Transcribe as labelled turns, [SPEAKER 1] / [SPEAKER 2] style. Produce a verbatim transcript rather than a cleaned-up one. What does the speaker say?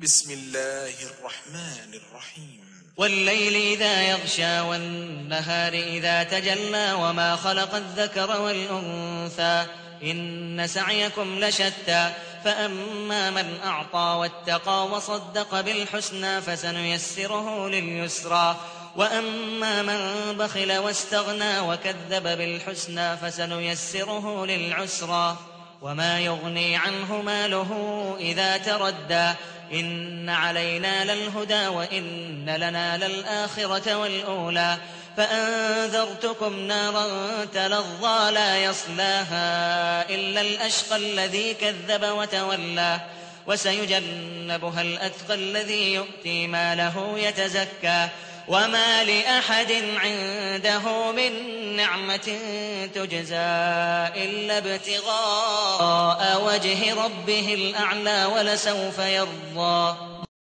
[SPEAKER 1] بسم الله الرحمن الرحيم
[SPEAKER 2] والليل إذا يغشى والنهار إذا تجلى وما خلق الذكر والأنثى إن سعيكم لشتى فأما من أعطى واتقى وصدق بالحسنى فسنيسره لليسرى وأما من بخل واستغنى وكذب بالحسنى فسنيسره للعسرى وما يغني عنه ماله إذا تردى إن علينا للهدى وإن لنا للآخرة والأولى فأنذرتكم نارا تلظى لا يصلاها إلا الأشقى الذي كذب وتولى وسيجنبها الأتقى الذي يؤتي ماله يتزكى وما لأحد عنده من نعمة تجزى إلا ابتغاء وجه ربه الأعلى ولسوف يرضى